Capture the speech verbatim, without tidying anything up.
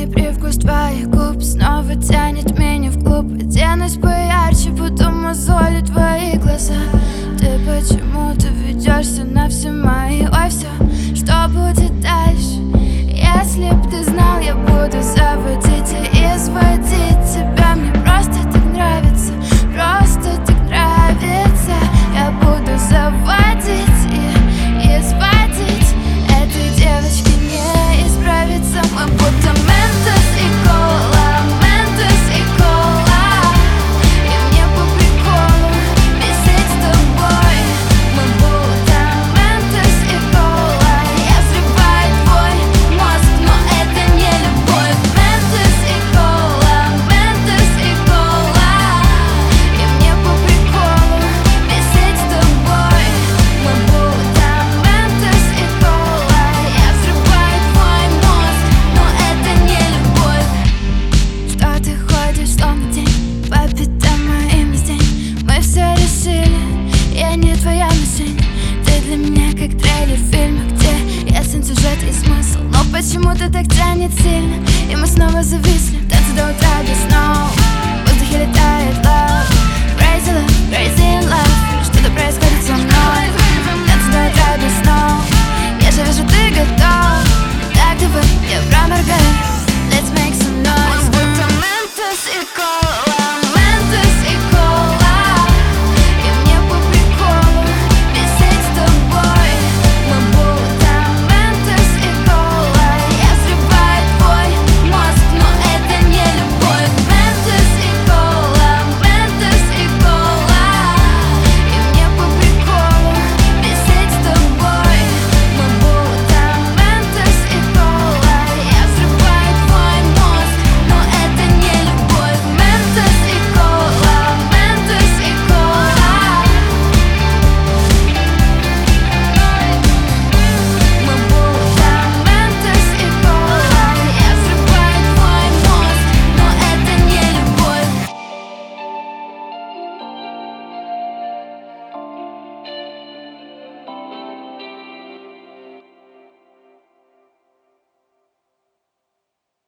Знакомый привкус твоих губ снова тянет меня вглубь. Оденусь поярче, буду мозолить твои глаза. Ты почему-то ведешься на все мои. Ой, все, что будет дальше? Если б ты знал, я буду заводить и изводить тебя. Мне просто так нравится, просто так нравится. Я буду заводить и изводить. Этой девочке не исправиться. Мы будто Ментос и кола, Ментос и кола. И мне по приколу бесить с тобой. Мы будто Ментос и кола. Я взрываю твой мозг, но это не любовь. Ментос и кола, Ментос и кола. И мне по приколу бесить с тобой. Мы будто Ментос и кола. Я взрываю твой мозг, но это не любовь. Что ты ходишь словно тень по пятам моим весь день. Мы все решили, я не твоя мишень. Ты для меня как трейлер фильма, где ясен сюжет и смысл, но почему-то так тянет сильно. И мы снова зависли, танцы до утра без снов. В воздухе летает лав.